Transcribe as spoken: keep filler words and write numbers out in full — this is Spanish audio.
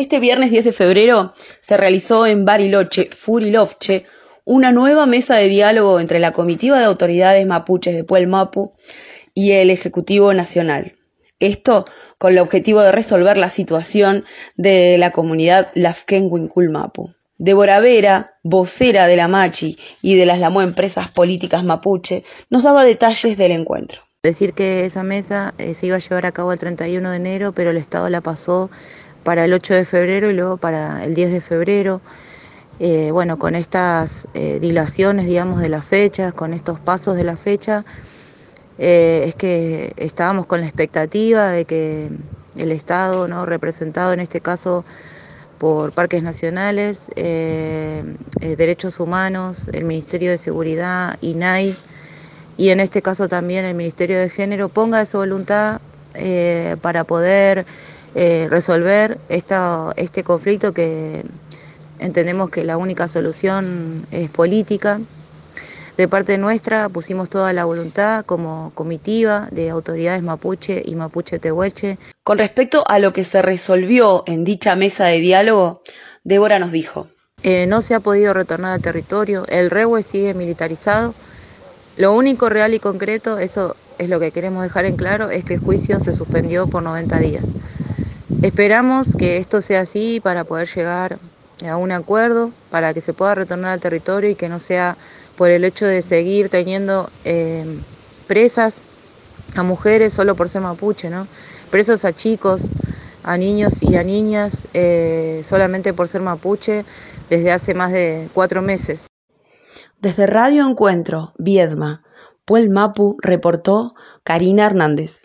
Este viernes diez de febrero se realizó en Bariloche, Furilovche, una nueva mesa de diálogo entre la comitiva de autoridades mapuches de Puel Mapu y el Ejecutivo Nacional. Esto con el objetivo de resolver la situación de la comunidad Lafken-Wincul Mapu. Débora Vera, vocera de la Machi y de las Lamó Empresas Políticas Mapuche, nos daba detalles del encuentro. Decir que esa mesa eh, se iba a llevar a cabo el treinta y uno de enero, pero el Estado la pasó para el ocho de febrero y luego para el diez de febrero. Eh, bueno, con estas eh, dilaciones, digamos, de las fechas, con estos pasos de la fecha, eh, es que estábamos con la expectativa de que el Estado, ¿no?, representado en este caso por Parques Nacionales, eh, eh, Derechos Humanos, el Ministerio de Seguridad, I N A I, y en este caso también el Ministerio de Género, ponga de su voluntad eh, para poder eh, resolver esta, este conflicto, que entendemos que la única solución es política. De parte nuestra pusimos toda la voluntad como comitiva de autoridades mapuche y mapuche tehuelche. Con respecto a lo que se resolvió en dicha mesa de diálogo, Débora nos dijo: eh, no se ha podido retornar al territorio, el Rehue sigue militarizado. Lo único real y concreto, eso es lo que queremos dejar en claro, es que el juicio se suspendió por noventa días. Esperamos que esto sea así para poder llegar a un acuerdo, para que se pueda retornar al territorio y que no sea por el hecho de seguir teniendo eh, presas a mujeres solo por ser mapuche, ¿no? Presos a chicos, a niños y a niñas eh, solamente por ser mapuche desde hace más de cuatro meses. Desde Radio Encuentro, Viedma, Puel Mapu, reportó Karina Hernández.